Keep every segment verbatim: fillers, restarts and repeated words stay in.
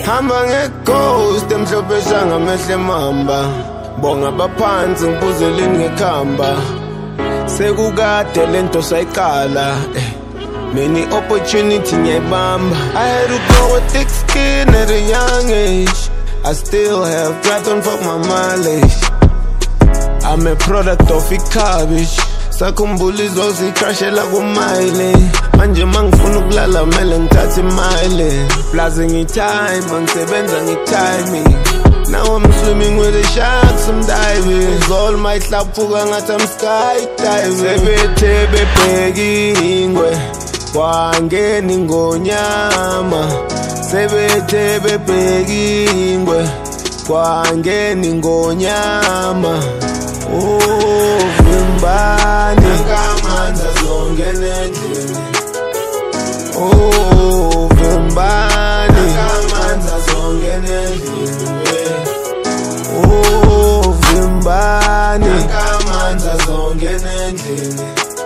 Hamba nge-ghost emhlophe shangamehle mamba, bonga baphansi ngibuzeleni ngekhamba. Sekukade lento sayiqala, eh. Many opportunity ngiyayibamba. I had to grow a thick skin at a young age. I still have breath on fuck my mileage. I'm a product of i-cabbage. Sakhumbula izozikrashela kumile. Manje mangifuna ukulala mele ngithathe imile. Plaza ngi-time, angisebenza ngi-timing. Now I'm swimming with the sharks, I'm diving. All my hlaphuka ngathi I'm skydiving. Sebethe bebheka ingwe, kwangena ingonyama. Sebethe bebheka ingwe, kwangena ingonyama. Oh, Vimbani nakamanza zongena endlini. Oh, Vimbani nakamanza zongena endlini. Oh, Vimbani nakamanza zongena endlini.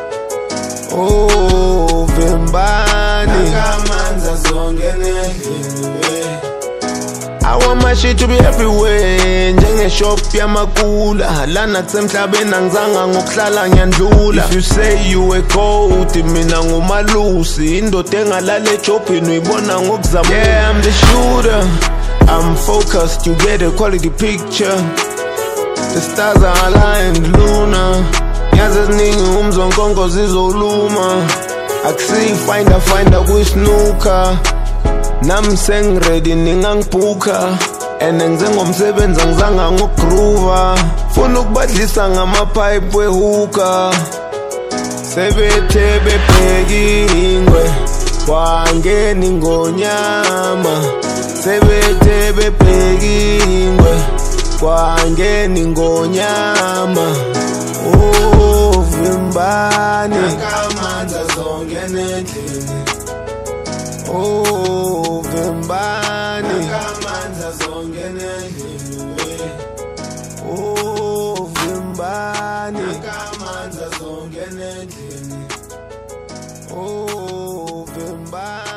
Oh, Vimbani nakamanza zongena endlini. I want my shit to be everywhere. Njenge shop yamakula lana kusemhlabeni angizanga ngokuhlala ngiyandlula. If you say you a goat, mina ngumalusi. Indoda engalala ejobhini uyibona ngokuzama. Yeah, I'm the shooter, I'm focused, you get a quality picture. The stars are aligned, Luna. Yazi eziningi umzonkonko zizoluma. Akusi finder finder kwisnooker. Nami sengready ningangibhuka. Ene ngizengomsebenzi angizanga ngokugroova. Funa ukubadlisa ngamapipe wehuka. Sebethe bebheka ingwe, kwangena ingonyama. Sebethe bebheka ingwe, kwangena ingonyama. Oh, Vimbani nakamanza zongena endlini. Oh, Vimbani nakamanza zongena endlini. Oh, Vimbani nakamanza zongena endlini. Oh, Vimbani.